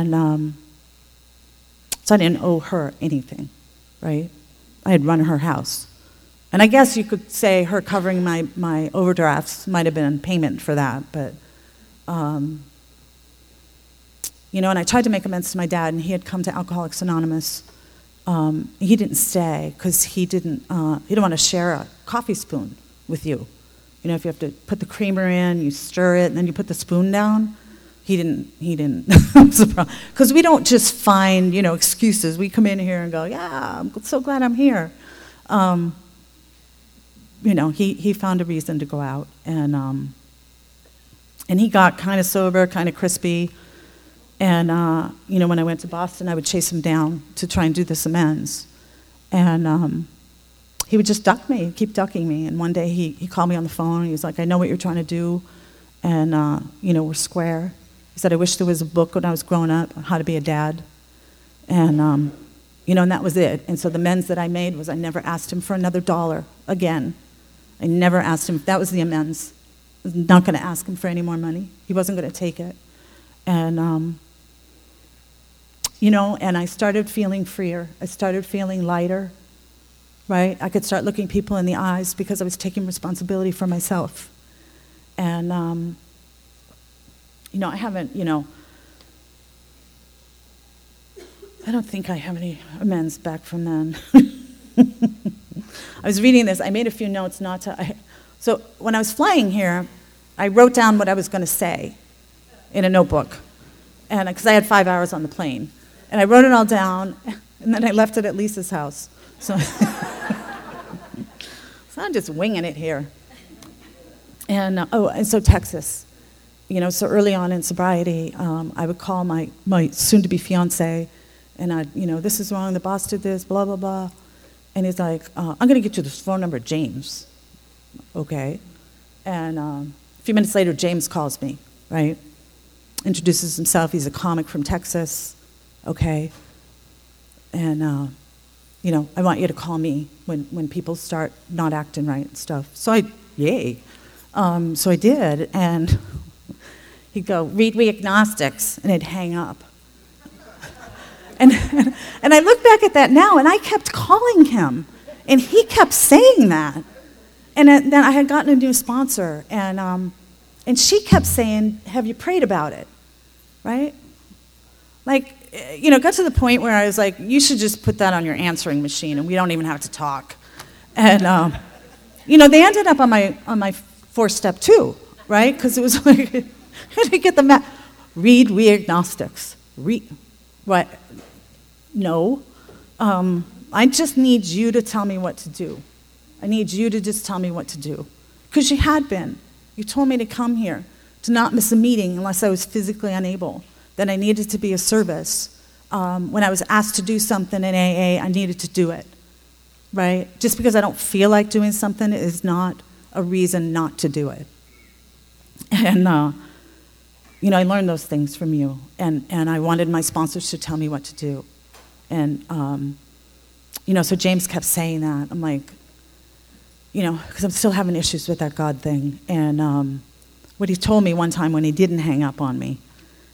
And so I didn't owe her anything, right? I had run her house. And I guess you could say her covering my overdrafts might have been payment for that, but, and I tried to make amends to my dad, and he had come to Alcoholics Anonymous. He didn't stay because he didn't want to share a coffee spoon with you. If you have to put the creamer in, you stir it, and then you put the spoon down. He didn't. Because we don't just find, excuses. We come in here and go, yeah, I'm so glad I'm here. He found a reason to go out. And he got kind of sober, kind of crispy. And, when I went to Boston, I would chase him down to try and do this amends. And he would just duck me, keep ducking me. And one day he called me on the phone. He was like, I know what you're trying to do. And, we're square. He said, I wish there was a book when I was growing up on how to be a dad. And, and that was it. And so the amends that I made was I never asked him for another $1 again. I never asked him. That was the amends. I was not going to ask him for any more money. He wasn't going to take it. And, and I started feeling freer. I started feeling lighter, right? I could start looking people in the eyes because I was taking responsibility for myself. And, I haven't, I don't think I have any amends back from then. I was reading this. I made a few notes so when I was flying here, I wrote down what I was going to say in a notebook, and because I had 5 hours on the plane. And I wrote it all down, and then I left it at Lisa's house. So, so I'm just winging it here. And, and so Texas. So early on in sobriety, I would call my soon-to-be fiancé, and this is wrong, the boss did this, blah, blah, blah. And he's like, I'm going to get you this phone number, James. Okay. And a few minutes later, James calls me, right? Introduces himself. He's a comic from Texas. Okay. And, I want you to call me when people start not acting right and stuff. So yay. So I did, and he'd go, read We Agnostics, and it'd hang up. And I look back at that now, and I kept calling him, and he kept saying that. And then I had gotten a new sponsor, and she kept saying, have you prayed about it, right? Like, got to the point where I was like, you should just put that on your answering machine, and we don't even have to talk. And, they ended up on my 4-step too, right? Because it was like, how do you get the map? Read We Agnostics. What? No. I just need you to tell me what to do. I need you to just tell me what to do. Because you had been. You told me to come here, to not miss a meeting unless I was physically unable, that I needed to be of service. When I was asked to do something in AA, I needed to do it, right? Just because I don't feel like doing something is not a reason not to do it. And, I learned those things from you, and I wanted my sponsors to tell me what to do. And, so James kept saying that. I'm like, because I'm still having issues with that God thing. And what he told me one time when he didn't hang up on me,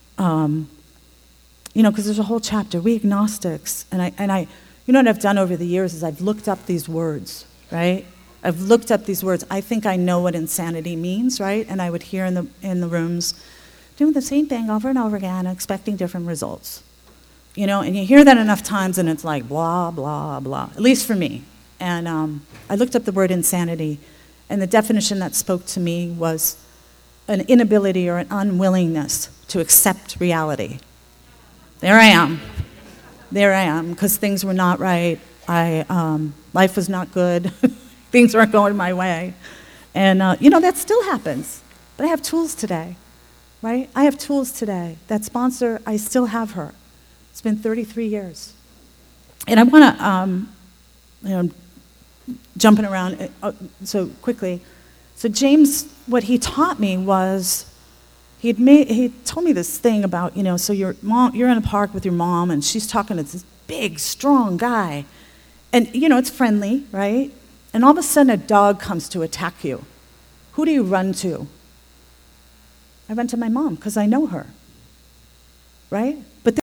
because there's a whole chapter, We Agnostics, and I, what I've done over the years is I've looked up these words, right? I've looked up these words. I think I know what insanity means, right? And I would hear in the rooms, doing the same thing over and over again, expecting different results. And you hear that enough times, and it's like blah, blah, blah, at least for me. And I looked up the word insanity, and the definition that spoke to me was an inability or an unwillingness to accept reality. There I am, because things were not right. Life was not good. Things weren't going my way. And, that still happens. But I have tools today, right? I have tools today. That sponsor, I still have her. It's been 33 years. And I want to, jumping around so quickly. So James, what he taught me was, he told me this thing about, so your mom, you're in a park with your mom, and she's talking to this big, strong guy. And, it's friendly, right? And all of a sudden, a dog comes to attack you. Who do you run to? I run to my mom, because I know her. right? But